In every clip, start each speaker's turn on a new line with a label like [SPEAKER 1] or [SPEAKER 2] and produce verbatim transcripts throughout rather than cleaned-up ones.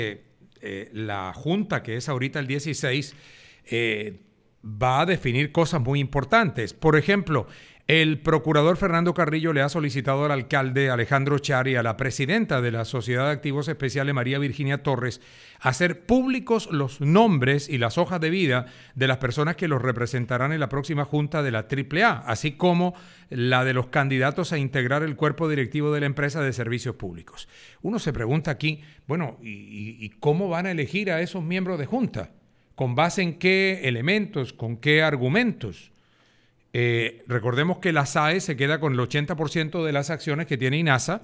[SPEAKER 1] eh, la Junta, que es ahorita el dieciséis, eh, va a definir cosas muy importantes. Por ejemplo, el procurador Fernando Carrillo le ha solicitado al alcalde Alejandro Char y a la presidenta de la Sociedad de Activos Especiales, María Virginia Torres, hacer públicos los nombres y las hojas de vida de las personas que los representarán en la próxima Junta de la triple A, así como la de los candidatos a integrar el cuerpo directivo de la empresa de servicios públicos. Uno se pregunta aquí, bueno, ¿y, y cómo van a elegir a esos miembros de Junta? ¿Con base en qué elementos? ¿Con qué argumentos? Eh, recordemos que la S A E se queda con el ochenta por ciento de las acciones que tiene INASA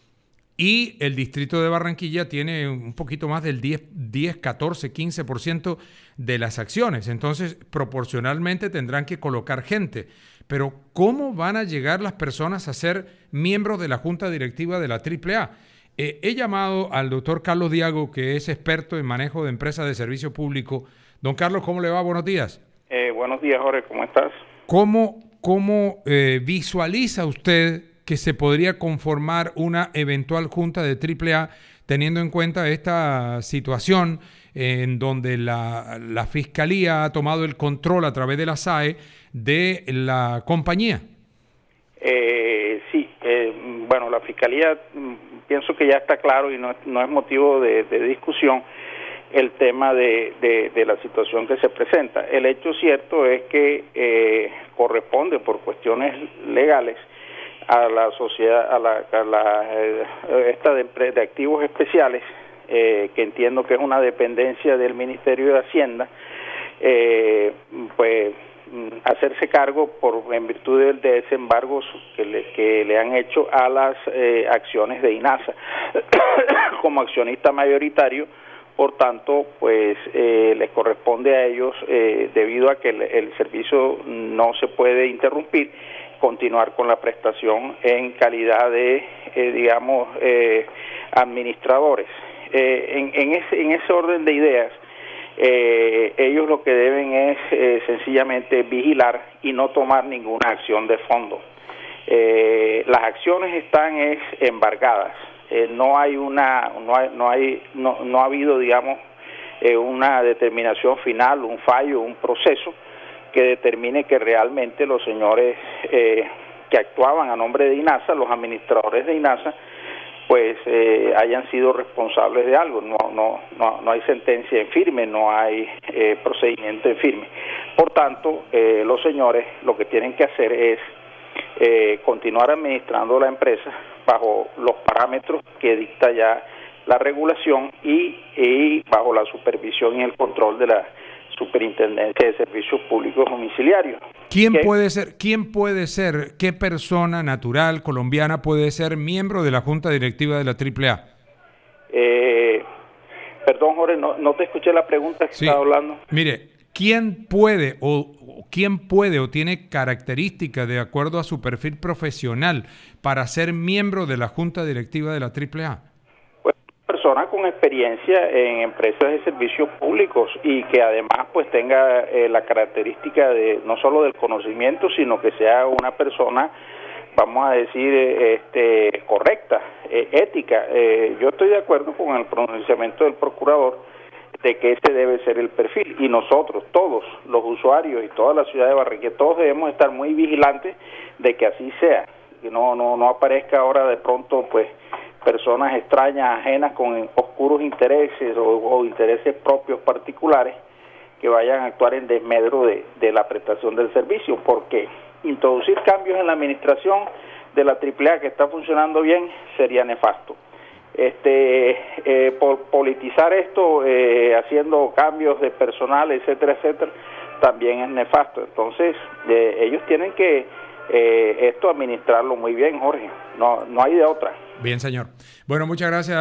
[SPEAKER 1] y el distrito de Barranquilla tiene un poquito más del diez, diez, catorce, quince por ciento de las acciones. Entonces, proporcionalmente tendrán que colocar gente. Pero, ¿cómo van a llegar las personas a ser miembros de la Junta Directiva de la triple A? Eh, he llamado al doctor Carlos Diago, que es experto en manejo de empresas de servicio público. Don Carlos, ¿cómo le va? Buenos días.
[SPEAKER 2] Eh, buenos días, Jorge, ¿cómo estás?
[SPEAKER 1] ¿Cómo, cómo eh, visualiza usted que se podría conformar una eventual junta de triple A teniendo en cuenta esta situación en donde la, la Fiscalía ha tomado el control a través de la S A E de la compañía?
[SPEAKER 2] Eh, sí, eh, bueno, la Fiscalía pienso que ya está claro y no, no es motivo de, de discusión el tema de, de, de la situación que se presenta. El hecho cierto es que eh, corresponde por cuestiones legales a la sociedad, a la, a la eh, esta de, de activos especiales, eh, que entiendo que es una dependencia del Ministerio de Hacienda, eh, pues hacerse cargo por en virtud del desembargo que le, que le han hecho a las eh, acciones de INASA como accionista mayoritario. Por tanto, pues eh, les corresponde a ellos, eh, debido a que el, el servicio no se puede interrumpir, continuar con la prestación en calidad de, eh, digamos, eh, administradores. Eh, en, en, ese, en ese orden de ideas, eh, ellos lo que deben es eh, sencillamente vigilar y no tomar ninguna acción de fondo. Eh, las acciones están es, embargadas. Eh, no hay una no hay no hay no, no ha habido, digamos, eh, una determinación final, un fallo, un proceso que determine que realmente los señores eh, que actuaban a nombre de INASA, los administradores de INASA, pues eh, hayan sido responsables de algo. No no no no hay sentencia en firme, no hay eh, procedimiento en firme. Por tanto, eh, los señores lo que tienen que hacer es eh, continuar administrando la empresa bajo los parámetros que dicta ya la regulación y, y bajo la supervisión y el control de la Superintendencia de Servicios Públicos Domiciliarios.
[SPEAKER 1] ¿Quién
[SPEAKER 2] ¿Qué?
[SPEAKER 1] puede ser, quién puede ser, qué persona natural colombiana puede ser miembro de la Junta Directiva de la triple A?
[SPEAKER 2] Eh, perdón, Jorge, no, no te escuché la pregunta que
[SPEAKER 1] sí.
[SPEAKER 2] estaba hablando.
[SPEAKER 1] Mire, ¿quién puede o, o quién puede o tiene características de acuerdo a su perfil profesional para ser miembro de la Junta Directiva de la triple A?
[SPEAKER 2] Pues persona con experiencia en empresas de servicios públicos y que además pues tenga eh, la característica de no solo del conocimiento, sino que sea una persona, vamos a decir, eh, este, correcta, eh, ética. Eh, yo estoy de acuerdo con el pronunciamiento del procurador de que ese debe ser el perfil, y nosotros, todos los usuarios y toda la ciudad de Barranquilla, todos debemos estar muy vigilantes de que así sea, que no no no aparezca ahora de pronto pues personas extrañas, ajenas, con oscuros intereses o, o intereses propios particulares que vayan a actuar en desmedro de, de la prestación del servicio, porque introducir cambios en la administración de la triple A que está funcionando bien sería nefasto. Este eh, por politizar esto, eh, haciendo cambios de personal, etcétera, etcétera, también es nefasto. Entonces, eh, ellos tienen que eh, esto administrarlo muy bien, Jorge. No, no hay de otra.
[SPEAKER 1] Bien, señor. Bueno, muchas gracias.